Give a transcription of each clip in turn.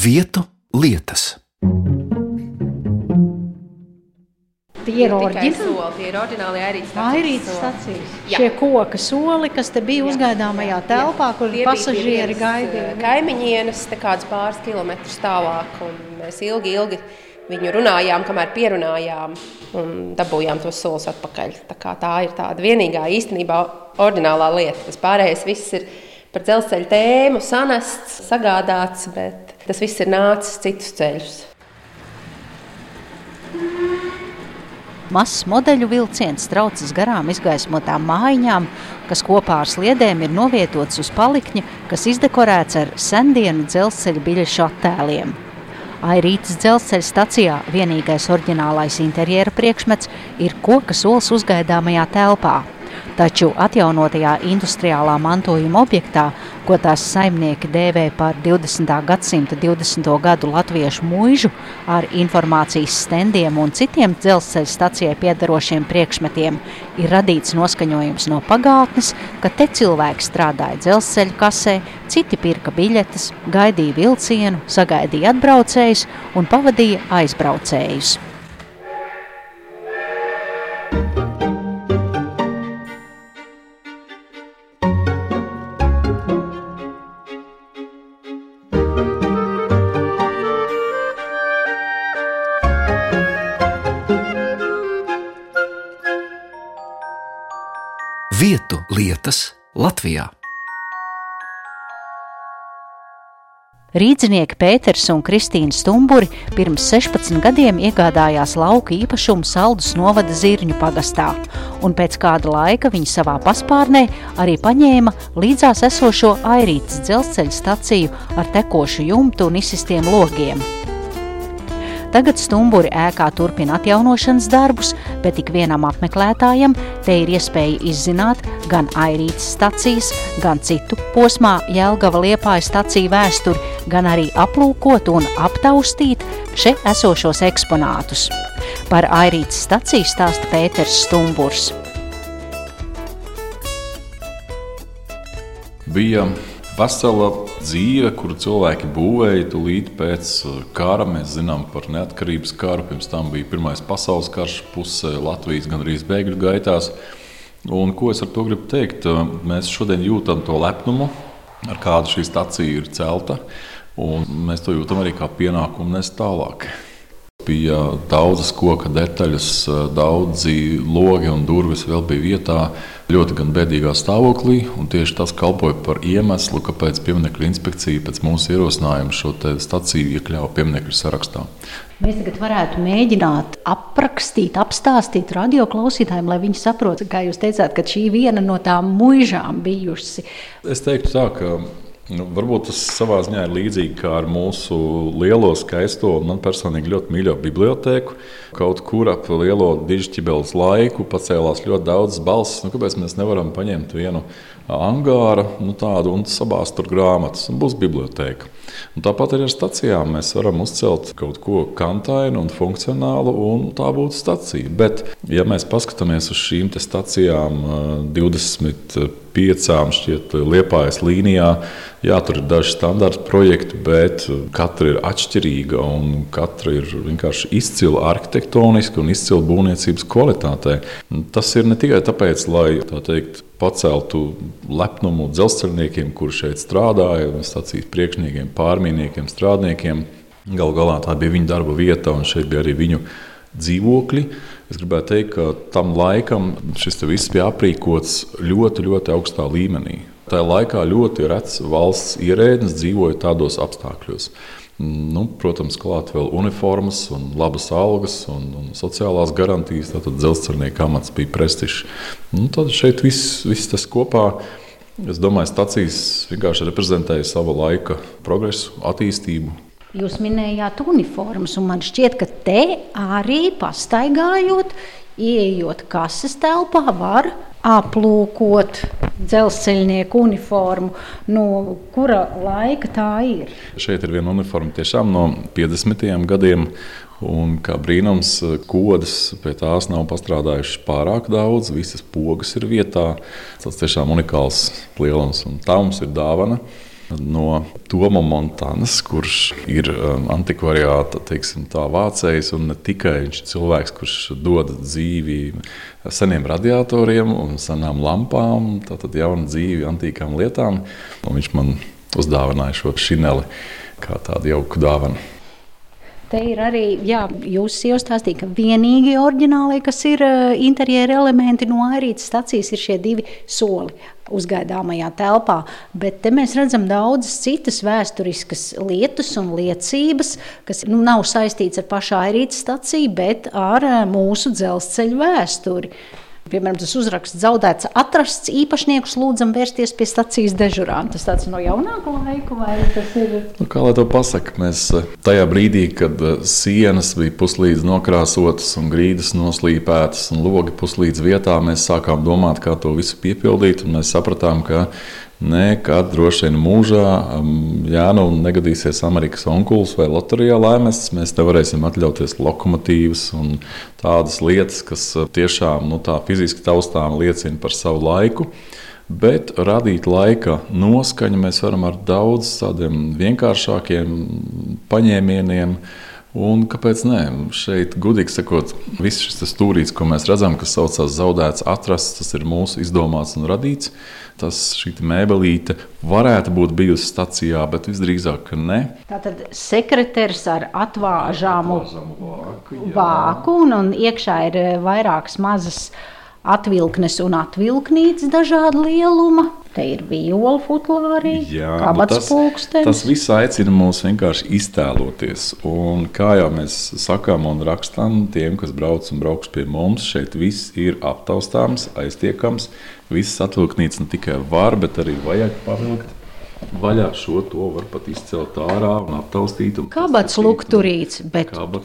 Vietu lietas. Tie ir oriģināli Airītes stacijas. Šie koka soli, kas te bija uzgaidāmajā telpā, kur pasažieri gaidīja. Kaimiņienes te kādus pāris kilometrus tālāk, un mēs ilgi viņu runājām, kamēr pierunājām un dabūjām tos solus atpakaļ. Tā ir tāda vienīgā īstenībā oriģinālā lieta. Tas pārējais viss ir par dzelzceļa tēmu, sanests, sagādāts, bet tas viss ir nācis citus ceļus. Mazs modeļu vilciens traucas garām izgaismotām mājiņām, kas kopā ar sliedēm ir novietots uz palikņa, kas izdekorēts ar sendienu dzelzceļa biļešu attēliem. Airītes dzelzceļa stacijā vienīgais oriģinālais interjera priekšmets ir koka sols uzgaidāmajā telpā. Taču atjaunotajā industriālā mantojuma objektā, ko tās saimnieki dēvē par 20. gadsimta 20. gadu latviešu muižu ar informācijas stendiem un citiem dzelzceļa stacijai piederošiem priekšmetiem, ir radīts noskaņojums no pagātnes, ka te cilvēki strādāja dzelzceļa kasē, citi pirka biļetes, gaidīja vilcienu, sagaidīja atbraucējus un pavadīja aizbraucējus. Vietu lietas Latvijā. Rīdzinieki Pēters un Kristīna Stumburi pirms 16 gadiem iegādājās lauku īpašumu Saldus novada Zirņu pagastā, un pēc kāda laika viņi savā paspārnē arī paņēma līdzās esošo Airītes dzelzceļa staciju ar tekošu jumtu un izsistiem logiem. Tagad Stumburi ēkā turpina atjaunošanas darbus, bet ik vienam apmeklētājam te ir iespēja izzināt gan Airītes stacijas, gan citu posmā Jelgava-Liepāja staciju vēsturi, gan arī aplūkot un aptaustīt šeit esošos eksponātus. Par Airītes staciju stāsta Pēters Stumburs. Bija vesela dzīve, kuru cilvēki būvēja tūlīt pēc kara. Mēs zinām par neatkarības karu, pirms tam bija Pirmais pasaules karš, puse Latvijas gandrīz bēgļu gaitās. Un ko es ar to gribu teikt? Mēs šodien jūtam to lepnumu, ar kādu šī stacija ir celta, un mēs to jūtam arī kā pienākumu nest tālāk. Bija daudzas koka detaļas, daudzi logi un durvis vēl bija vietā, ļoti gan bēdīgā stāvoklī, un tieši tas kalpoja par iemeslu, kāpēc pieminekļu inspekcija pēc mūsu ierosinājuma šo te staciju iekļāva pieminekļu sarakstā. Mēs tagad varētu mēģināt aprakstīt, apstāstīt radioklausītājiem, lai viņi saprot, kā jūs teicāt, ka šī viena no tām muižām bijusi. Es teiktu tā, ka varbūt tas savā ziņā ir līdzīgi kā ar mūsu lielo skaisto un man personīgi ļoti mīļo bibliotēku. Kaut kur ap lielo Dižķibeles laiku pacēlās ļoti daudz balss. Kāpēc mēs nevaram paņemt vienu angāru tādu un sabāzt tur grāmatas un būs bibliotēka. Un tāpat arī ar stacijām mēs varam uzcelt kaut ko kantainu un funkcionālu un tā būtu stacija. Bet, ja mēs paskatāmies uz šīm te stacijām 25 šķiet Liepājas līnijā, jā, tur ir daži standarta projekti, bet katra ir atšķirīga un katra ir vienkārši izcila arhitektoniski un izcila būvniecības kvalitātē. Tas ir ne tikai tāpēc, lai tā teikt, paceltu lepnumu dzelzceļniekiem, kuri šeit strādāja, stacijas priekšniekiem, pārmīniekiem, strādniekiem. Galu galā tā bija viņa darba vieta un šeit bija arī viņu dzīvokļi. Es gribētu teikt, ka tam laikam šis viss bija aprīkots ļoti, ļoti augstā līmenī. Tajā laikā ļoti rets valsts ierēdnis dzīvoja tādos apstākļos. Protams, klāt vēl uniformas un labas algas un sociālās garantijas, tātad dzelzceļnieka amats bija prestižs. Tad šeit viss tas kopā, es domāju, stacijas vienkārši reprezentēja sava laika progresu, attīstību. Jūs minējāt uniformas, un man šķiet, ka te arī pastaigājot, ieejot kases telpā, var aplūkot dzelzceļnieku uniformu. No kura laika tā ir? Šeit ir viena uniforma tiešām no 50. gadiem, un kā brīnums, kodas pie tās nav pastrādājušas pārāk daudz, visas pogas ir vietā. Tas tiešām unikāls lielums, un tā mums ir dāvana. no Toma Montanas, kurš ir antikvariāta, teiksim tā, vācējs, un ne tikai viņš ir cilvēks, kurš dod dzīvi seniem radiatoriem un senām lampām, tātad jaunu dzīvi antīkām lietām, un viņš man uzdāvināja šo šineli kā tādu jauku dāvanu. Te ir arī, jā, jūs jau stāstīja, ka vienīgi oriģināli, kas ir interjera elementi no Airītes stacijas, ir šie 2 soli uzgaidāmajā telpā, bet te mēs redzam daudzas citas vēsturiskas lietas un liecības, kas nav saistīts ar pašu Airītes staciju, bet ar mūsu dzelzceļa vēsturi. Piemēram, tas uzraksts zaudēts atrasts, īpašniekus lūdzam vērsties pie stacijas dežurām. Tas tāds no jaunāka laika, vai tas ir? Kā lai to pasaka, mēs tajā brīdī, kad sienas bija puslīdz nokrāsotas un grīdas noslīpētas un logi puslīdz vietā, mēs sākām domāt, kā to visu piepildīt, un mēs sapratām, ka nekad droši vien mūžā, ja nu negadīsies Amerikas onkulis vai loterijā laimests, mēs nevarēsim atļauties lokomotīvas un tādas lietas, kas tiešām tā fiziski taustām liecina par savu laiku. Bet radīt laika noskaņu mēs varam ar daudz tādiem vienkāršākiem paņēmieniem. Un kāpēc ne? Šeit, gudīgi sakot, viss šis stūrītis, ko mēs redzam, kas saucās zaudēts, atrasts, tas ir mūsu izdomāts un radīts. Šī mēbelīte varētu būt bijusi stacijā, bet visdrīzāk, ka ne. Tātad sekretērs ar atvāžāmu vāku, un iekšā ir vairākas mazas atvilknes un atvilknītes dažāda lieluma. Te ir viola futlārī, kabats pulkstenis. Tas viss aicina mūs vienkārši iztēloties. Un kā jau mēs sakām un rakstām tiem, kas brauc un brauks pie mums, šeit viss ir aptaustāms, aiztiekams. Visas atvilknītes ne tikai var, bet arī vajag pavilkt. Vaļā šo to var pat izcelt ārā un aptaustīt. Kabats lukturīts, bet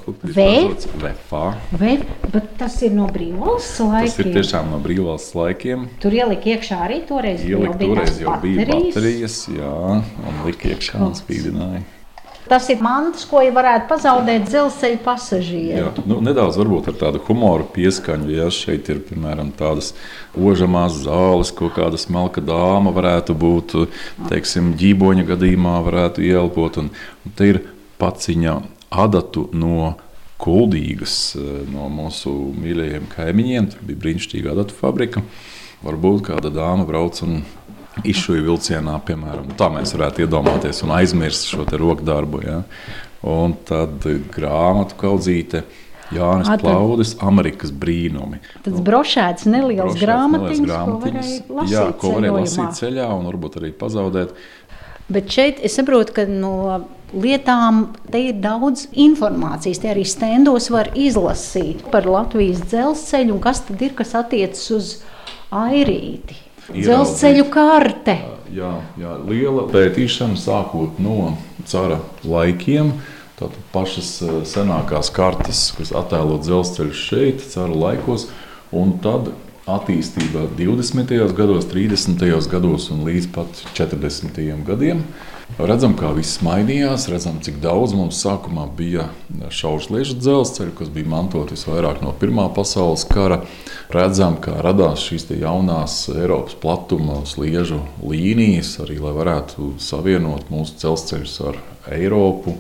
bet tas ir no brīvvalsts laikiem. Tas ir tiešām no brīvvalsts laikiem. Tur ielika iekšā arī toreiz jau bija baterijas, jā, un lika iekšā un spīdināja. Tas ir mantas, ko varētu pazaudēt dzelzceļa pasažieri. Jā, nedaudz varbūt ar tādu humoru pieskaņu, ja šeit ir, piemēram, tādas ožamās zāles, ko kāda smalka dāma varētu būt, teiksim, ģīboņa gadījumā varētu ieelpot. Un te ir paciņa adatu no Kuldīgas, no mūsu mīļajiem kaimiņiem. Tur bija brīnišķīga adatu fabrika. Varbūt kāda dāma brauc un izšuja vilcienā, piemēram. Tā mēs varētu iedomāties un aizmirst šo te rokdarbu. Ja? Un tad grāmatu kaudzīte, Jānis Plaudis, Amerikas brīnumi. Tāds brošēts neliels grāmatiņas, ko varēja lasīt ceļā un varbūt arī pazaudēt. Bet šeit es saprotu, ka no lietām te ir daudz informācijas. Te arī stendos var izlasīt par Latvijas dzelzceļu un kas tad ir, kas attiecas uz Airīti. Dzelzceļu karte. Jā, liela pētīšana sākot no cara laikiem. Tātad pašas senākās kartes, kas attēlo dzelzceļu šeit, cara laikos. Un tad attīstība 20. gados, 30. gados un līdz pat 40. gadiem. Redzam, kā viss mainījās, redzam, cik daudz mums sākumā bija šaušliešu dzelzceļu, kas bija mantot visvairāk no Pirmā pasaules kara. Redzam, kā radās šīs jaunās Eiropas platuma sliežu līnijas, arī lai varētu savienot mūsu dzelzceļus ar Eiropu.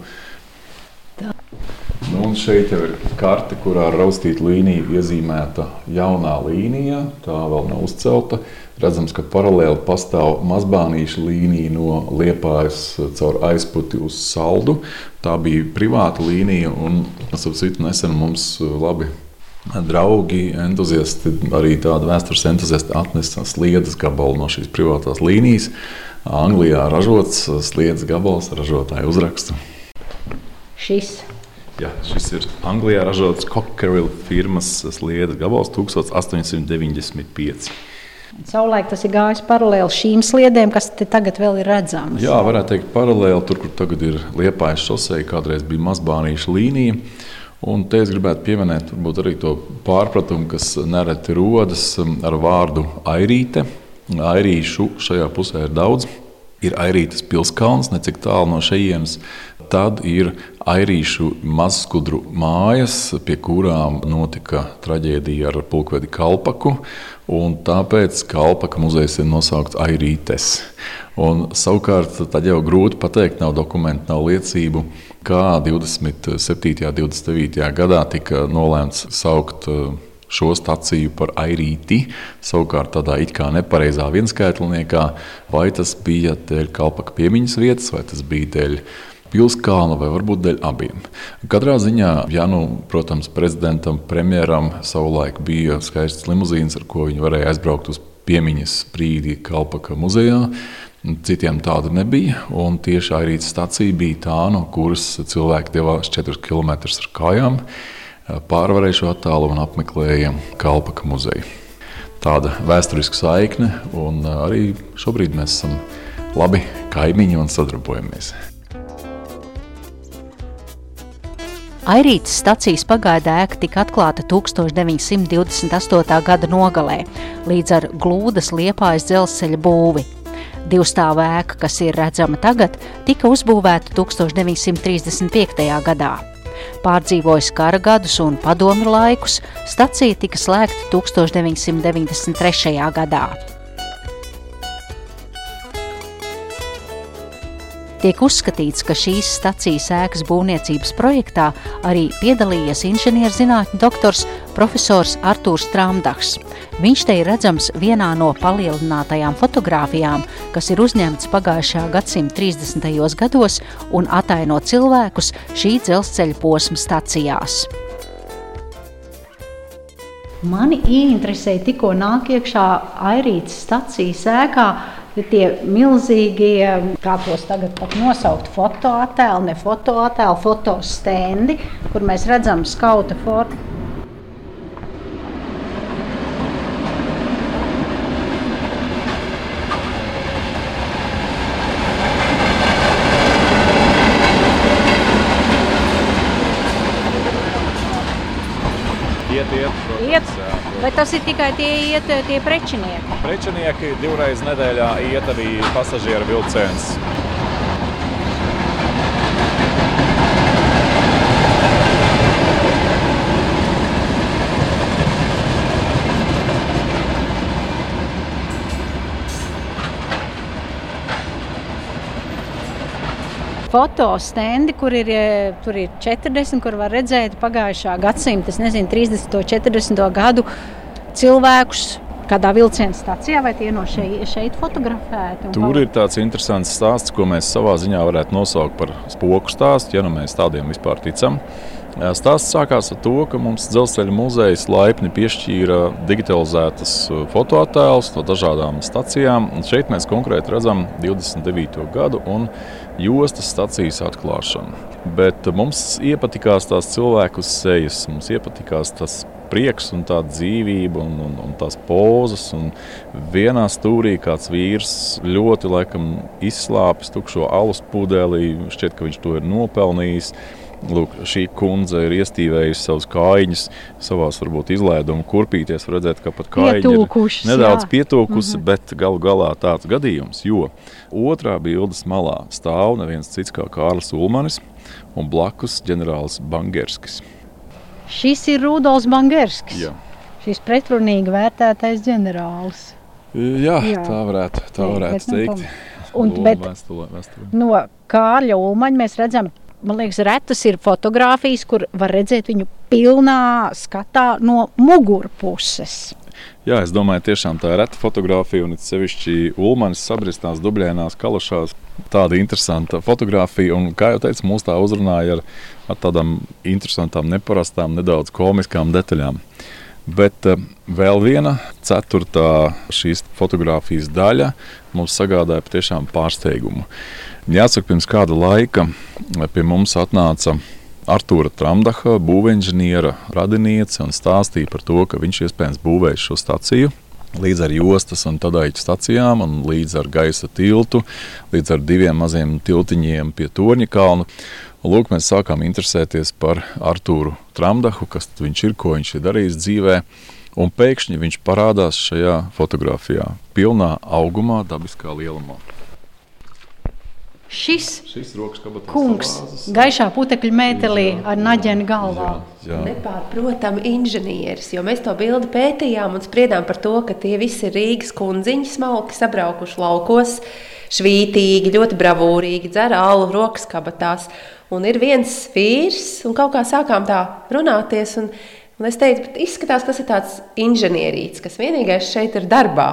Un šeit jau ir karte, kurā ir raustīta līnija iezīmēta jaunā līnija, tā vēl nav uzcelta. Redzams, ka paralēli pastāv mazbānīša līnija no Liepājas caur Aizputi uz Saldu. Tā bija privāta līnija un, nesen mums labi draugi, entuziasti, arī tādi vēstures entuziasti atnesa sliedes gabalu no šīs privātās līnijas. Anglijā ražots sliedes gabals, ražotāju uzrakstu. Jā, šis ir Anglijā ražots Cockerill firmas sliedes gabals 1895. Savulaik tas ir gājis paralēli šīm sliedēm, kas te tagad vēl ir redzamas. Jā, varētu teikt paralēli tur, kur tagad ir Liepājas šoseja, kādreiz bija mazbānīša līnija. Un te es gribētu pieminēt varbūt arī to pārpratumu, kas nereti rodas ar vārdu Airīte. Airīšu šajā pusē ir daudz. Ir Airītes pilskalns, necik tālu no šejienes. tad ir airīšu mazskudru mājas, pie kurām notika traģēdija ar pulkvedi Kalpaku, un tāpēc Kalpaka muzejs ir nosaukts Airītes. Un savukārt tad jau grūti pateikt, nav dokumentu, nav liecību, kā 27. un 29. gadā tika nolēmts saukt šo staciju par Airīti, savukārt tādā it kā nepareizā vienskaitliniekā, vai tas bija dēļ Kalpaka piemiņas vietas, vai tas bija dēļ Pilskalna vai varbūt dēļ abiem. Katrā ziņā, protams, prezidentam, premjeram savulaik bija skaists limuzīns, ar ko viņi varēja aizbraukt uz piemiņas brīdi Kalpaka muzejā. Citiem tāda nebija, un tieši Airītes stacija bija tā, no kuras cilvēki devās 4 km ar kājām, pārvarēja šo attālumu un apmeklēja Kalpaka muzeju. Tāda vēsturiska saikne, un arī šobrīd mēs esam labi kaimiņi un sadarbojamies. Airītes stacijas pagaida ēka tika atklāta 1928. gada nogalē, līdz ar Glūdas Liepājas dzelzceļa būvi. Divstāvu ēka, kas ir redzama tagad, tika uzbūvēta 1935. gadā. Pārdzīvojis kara gadus un padomju laikus, stacija tika slēgta 1993. gadā. Tiek uzskatīts, ka šīs stacijas ēkas būvniecības projektā arī piedalījies inženierzinātņu doktors profesors Artūrs Tramdachs. Viņš te ir redzams vienā no palielinātajām fotogrāfijām, kas ir uzņemts pagājušā gadsimta 30. gados un ataino cilvēkus šī dzelzceļa posma stacijās. Mani ieinteresēja tikko nāk iekšā Airītes stacijas ēkā, tie milzīgie, kā tos tagad pat nosaukt, fotoattēli, ne fotoattēli, fotostendi, kur mēs redzam skauta formu. Iet. Vai tas ir tikai tie prečinieki? Prečinieki 2 reizes nedēļā iet arī pasažieru vilciens. Fotostendi, tur ir 40, kur var redzēt pagājušā gadsimta, 30. 40. gadu cilvēkus kādā vilciena stacijā, vai tie no šeit fotografēti? Tur ir tāds interesants stāsts, ko mēs savā ziņā varētu nosaukt par spoku stāstu, ja mēs tādiem vispār ticam. Stāsts sākās ar to, ka mums Dzelzceļa muzejs laipni piešķīra digitalizētas fotoattēlus no dažādām stacijām. Un šeit mēs konkrēti redzam 29. gadu un jostas stacijas atklāšanu. Bet mums iepatikās tās cilvēku sejas, mums iepatikās tas prieks un tā dzīvība un tās pozas. Un vienā stūrī kāds vīrs ļoti laikam izslāpis tukšo alus pudeli, šķiet, ka viņš to ir nopelnījis. Lūk, šī kundze ir iestīvējusi savus kājiņus savās varbūt izlēdumu kurpīties, var redzēt, ka pat kājiņi ir nedaudz pietūkusi, bet galu galā tāds gadījums, jo otrā bildes malā stāv neviens cits kā Kārlis Ulmanis un blakus ģenerālis Bangerskis. Šis ir Rudolfs Bangerskis, Jā. Šis pretrunīgi vērtētais ģenerālis. Jā, tā varētu teikt. Bet no Kārļa Ulmaņa mēs redzam, man liekas, retas ir fotogrāfijas, kur var redzēt viņu pilnā skatā no mugurpuses. Jā, es domāju, tiešām tā ir reta fotogrāfija, un sevišķi Ulmanis sabristās dubļainās kalašās. Tāda interesanta fotogrāfija, un, kā jau teicu, mūs tā uzrunāja ar tādām interesantām, neparastām, nedaudz komiskām detaļām. Bet vēl viena 4. šīs fotogrāfijas daļa mums sagādāja patiešām pārsteigumu. Jāsaka, pirms kāda laika pie mums atnāca Artūra Tramdaha, būvinženiera radiniece, un stāstīja par to, ka viņš iespējams būvējis šo staciju līdz ar jostas un tadaiķu stacijām un līdz ar gaisa tiltu, līdz ar 2 maziem tiltiņiem pie Torņa kalna. Un lūk, mēs sākām interesēties par Artūru Tramdahu, kas viņš ir, ko viņš ir darījis dzīvē, un pēkšņi viņš parādās šajā fotogrāfijā pilnā augumā, dabiskā lielumā. Šis rokas kabatā kungs gaišā putekļu mētelī ar naģeni galvā. Jā. Nepārprotam inženieris, jo mēs to bildi pētījām un spriedām par to, ka tie visi ir Rīgas kundziņi smalki sabraukuši laukos, švītīgi, ļoti bravūrīgi, dzer alu rokas kabatās. Un ir viens vīrs, un kaut kā sākām tā runāties, un es teicu, bet izskatās, tas ir tāds inženierīts, kas vienīgais šeit ir darbā.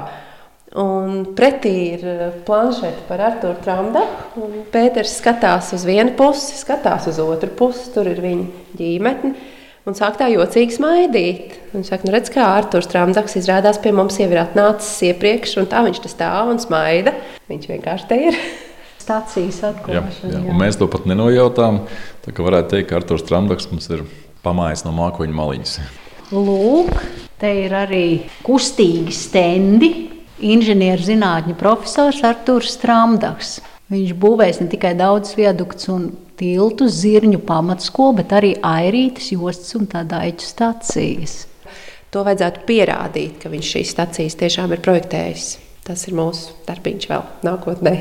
Un pretī ir planšete par Arturu Tramdaku, un Pēters skatās uz vienu pusi, skatās uz otru pusi, tur ir viņa ģīmetne, un sāk tā jocīgi smaidīt. Viņš saka, nu redz, kā Arturs Tramdaks izrādās pie mums jau ir atnācis iepriekš, un tā viņš te stāv un smaida. Viņš vienkārši te ir. Stacijas atklāšana. Jā. Un mēs to pat nenojautām, tā kā varētu teikt, ka Arturs Tramdaks mums ir pamājis no mākoņu maliņas. Lūk, te ir arī kustīgi stendi. Inženieru zinātņu profesors Arturs Tramdaks. Viņš būvēs ne tikai daudz viaduktus un tiltus, Zirņu pamatskolu, bet arī airītes, jostas un tādaiķu stacijas. To vajadzētu pierādīt, ka viņš šīs stacijas tiešām ir projektējis. Tas ir mūsu darbiņš vēl nākotnē.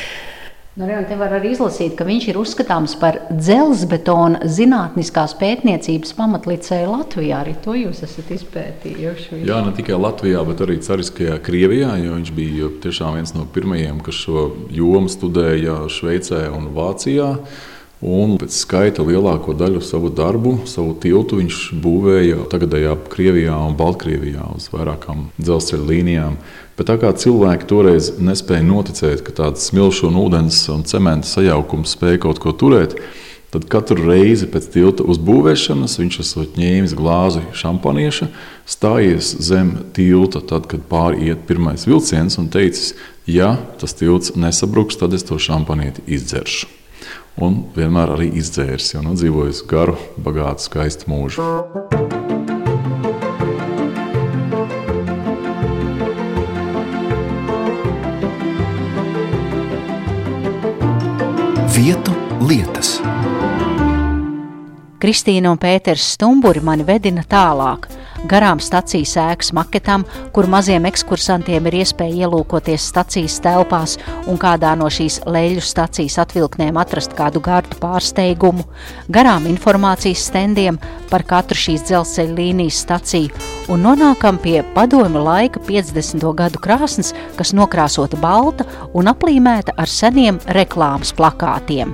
Nu, un te var arī izlasīt, ka viņš ir uzskatāms par dzelzbetona zinātniskās pētniecības pamatlicēju Latvijā. Arī to jūs esat izpētījuši. Jā, ne tikai Latvijā, bet arī cariskajā Krievijā, jo viņš bija tiešām viens no pirmajiem, kas šo jomu studēja Šveicē un Vācijā. Un pēc skaita lielāko daļu savu darbu, savu tiltu viņš būvēja tagadējā Krievijā un Baltkrievijā uz vairākām dzelzceļa līnijām. Bet tā kā cilvēki toreiz nespēja noticēt, ka tāds smilšu un ūdens un cementa sajaukums spēja kaut ko turēt, tad katru reizi pēc tilta uzbūvēšanas viņš esot ņēmis glāzi šampanieša, stājies zem tilta, tad, kad pāriet pirmais vilciens un teicis, ja tas tilts nesabruks, tad es to šampanieti izdzeršu. Un vienmēr arī izdzēris, jo nodzīvojis garu, bagātu, skaistu mūžu. Vietu lietas. Kristīna un Pēters Stumburi mani vedina tālāk, garām stacijas ēkas maketām, kur maziem ekskursantiem ir iespēja ielūkoties stacijas telpās un kādā no šīs leļu stacijas atvilknēm atrast kādu gardu pārsteigumu, garām informācijas stendiem par katru šīs dzelzceļa līnijas staciju un nonākam pie padomju laika 50. gadu krāsnes, kas nokrāsota balta un aplīmēta ar seniem reklāmas plakātiem.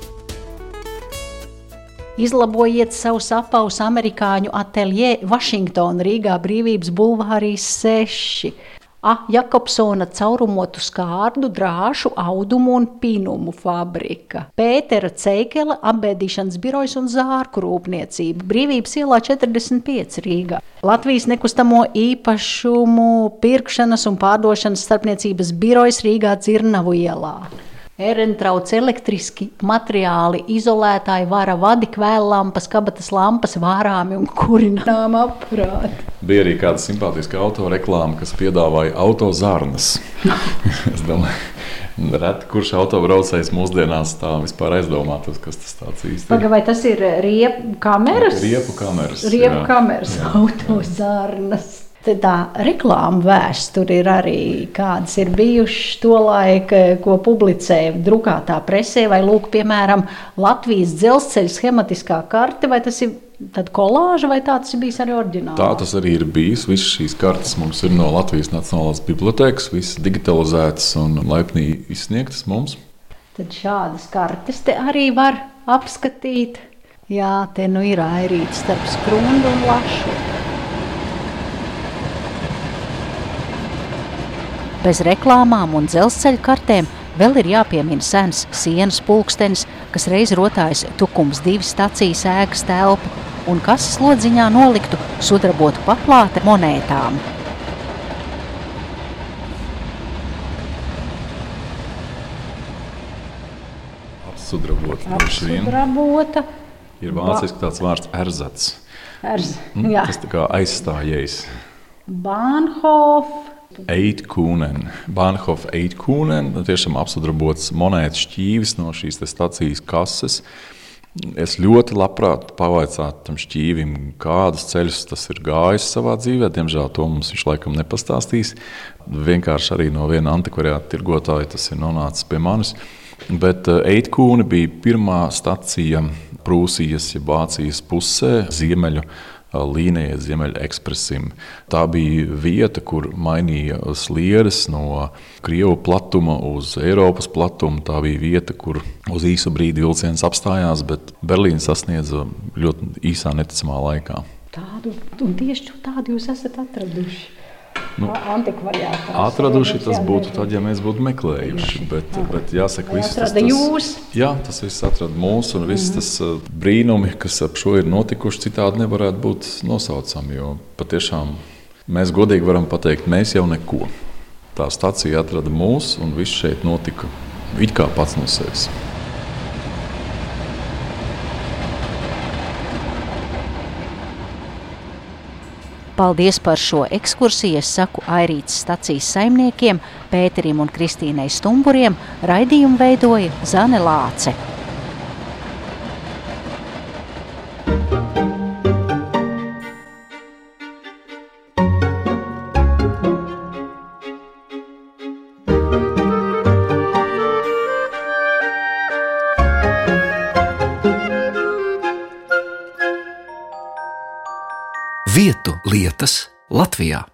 Izlabojiet savus apaus amerikāņu ateljē Vašingtona Rīgā Brīvības bulvārīs 6. A. Jakobsona caurumotu skārdu, drāšu, audumu un pinumu fabrika. Pētera Ceikela apbēdīšanas birojas un zārku rūpniecība. Brīvības ielā 45 Rīgā. Latvijas nekustamo īpašumu pirkšanas un pārdošanas starpniecības birojas Rīgā Dzirnavu ielā. Erentrauc elektriski materiāli, izolētāji, vara vadi, kvēllampas, kabatas lampas, vārāmi un kurināma aparāti. Bija arī kāda simpātiska autoreklāma, kas piedāvāja autozarnas. Es domāju, reti kurš autobraucējs mūsdienās tā vispār aizdomātos, kas tas tāds īsti ir. Vai tas ir riepu kameras? Riepu kameras, Riepu kameras, autozarnas. Tā reklāma vēsture ir arī kādas ir bijušas tolaik, ko publicēja drukātā presē, vai lūk, piemēram, Latvijas dzelzceļa schematiskā karte, vai tas ir tad kolāža, vai tā tas ir bijis arī oriģināli? Tā tas arī ir bijis. Visas šīs kartes mums ir no Latvijas Nacionālās bibliotēkas, visas digitalizētas un laipni izsniegtas mums. Tad šādas kartes te arī var apskatīt. Jā, te nu ir airīts starp Skrundu un Lašu. Bez reklāmām un dzelzceļa kartēm vēl ir jāpiemina sens sienas pulkstenis, kas reiz rotājas Tukums 2 stacijas ēkas telpu un kases lodziņā noliktu sudrabotu paplāte monētām. Apsudrabota. Ir vāciski tāds vārds erzats. Tas tā kā aizstājējs. Bahnhof. Eitkūnen. Bahnhof Eitkūnen. Tiešām apsudrabots monētu šķīvis no šīs stacijas kases. Es ļoti labprāt pavaicātu tam šķīvim, kādus ceļus tas ir gājis savā dzīvē. Diemžēl to mums viņš laikam nepastāstīs. Vienkārši arī no viena antikvariāta tirgotāja tas ir nonācis pie manis. Bet Eitkūne bija pirmā stacija Prūsijas, ja Vācijas pusē, ziemeļu līnijai, ziemeļu ekspresim. Tā bija vieta, kur mainīja sliedes no Krievu platuma uz Eiropas platumu. Tā bija vieta, kur uz īsu brīdi vilciens apstājās, bet Berlīnu sasniedza ļoti īsā neticamā laikā. Un tieši tādu jūs esat atraduši? Antikvariātā. Atraduši, tas būtu tad, ja mēs būtu meklējuši, bet jāsaka, viss tas jūs? Jā, tas viss atrada mūs, un viss tas brīnumi, kas ap šo ir notikuši, citādi nevarētu būt nosaucami, jo patiešām mēs godīgi varam pateikt, mēs jau neko. Tā stacija atrada mūs, un viss šeit notika it kā pats no sevis. Paldies par šo ekskursiju, es saku Airītes stacijas saimniekiem, Pēterim un Kristīnai Stumburiem, raidījumu veidoja Zane Lāce. Vietu lietas Latvijā.